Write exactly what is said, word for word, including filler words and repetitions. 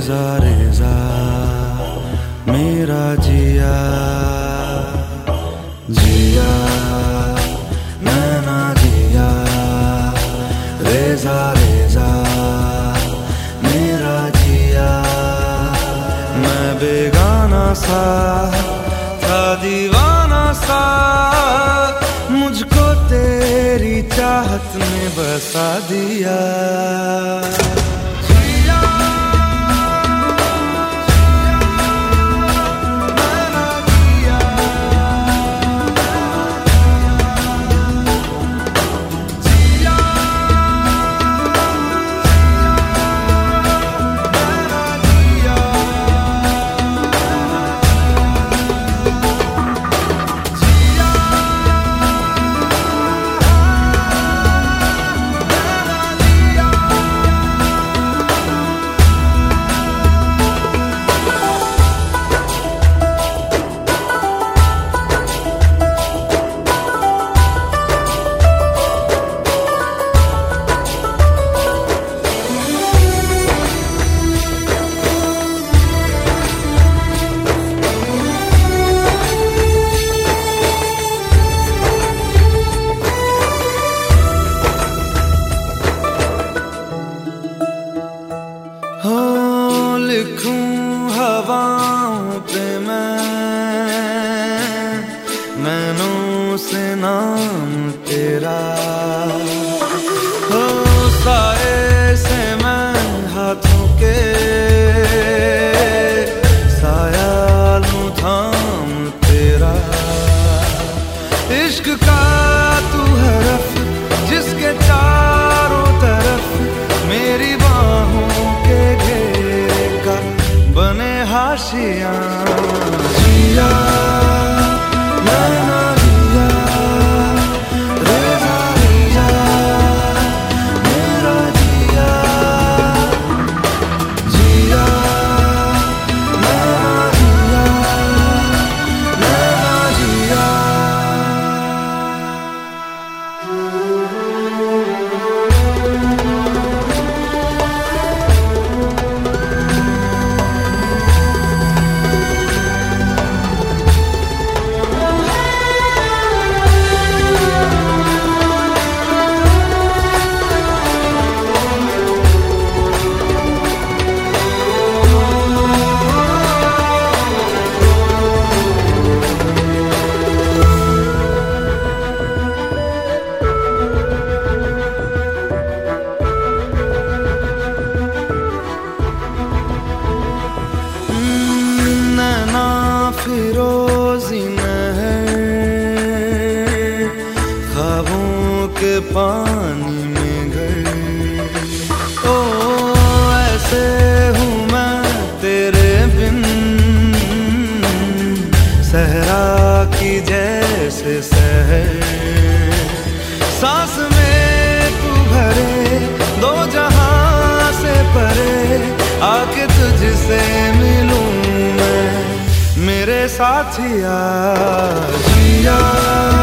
रेजा रेजा मेरा जिया जिया नैना जिया रेजा रेजा मेरा जिया। मैं बेगाना सा था दीवाना सा, मुझको तेरी चाहत ने बसा दिया। लिखूं हवाओं पे मैं मैनों से नाम तेरा, हो साए से मैं हाथों के साया लूं थाम तेरा। इश्क का तू हरफ जिसके चारों तरफ मेरी बाहों के घेरे का बने हाशिया। जिया नैना जिया रेजा रेजा मेरा जिया जिया नैना जिया नैना जिया। फिरोजी महर ख्वाबों के पानी में घर, ओ ऐसे हूँ मैं तेरे बिन सहरा की जैसे सहर। सांस में तू भरे दो जहां से परे, आके तुझसे मिलूं मैं मेरे साथिया। जिया